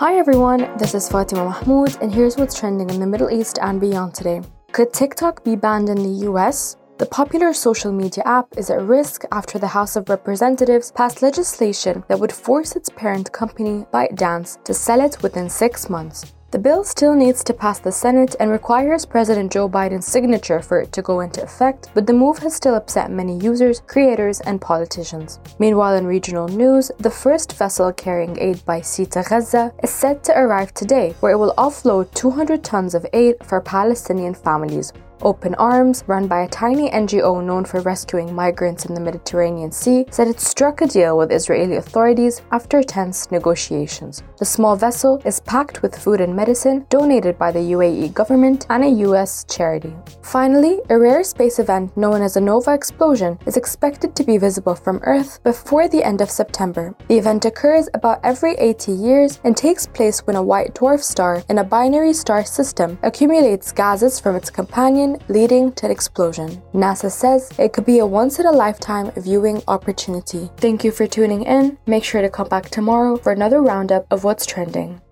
Hi everyone, this is Fatima Mahmoud, and here's what's trending in the Middle East and beyond today. Could TikTok be banned in the US? The popular social media app is at risk after the House of Representatives passed legislation that would force its parent company, ByteDance, to sell it within 6 months. The bill still needs to pass the Senate and requires President Joe Biden's signature for it to go into effect, but the move has still upset many users, creators, and politicians. Meanwhile, in regional news, the first vessel carrying aid by Sea to Gaza is set to arrive today, where it will offload 200 tons of aid for Palestinian families. Open Arms, run by a tiny NGO known for rescuing migrants in the Mediterranean Sea, said it struck a deal with Israeli authorities after tense negotiations. The small vessel is packed with food and medicine donated by the UAE government and a US charity. Finally, a rare space event known as a nova explosion is expected to be visible from Earth before the end of September. The event occurs about every 80 years and takes place when a white dwarf star in a binary star system accumulates gases from its companion, leading to an explosion. NASA says it could be a once-in-a-lifetime viewing opportunity. Thank you for tuning in. Make sure to come back tomorrow for another roundup of what's trending.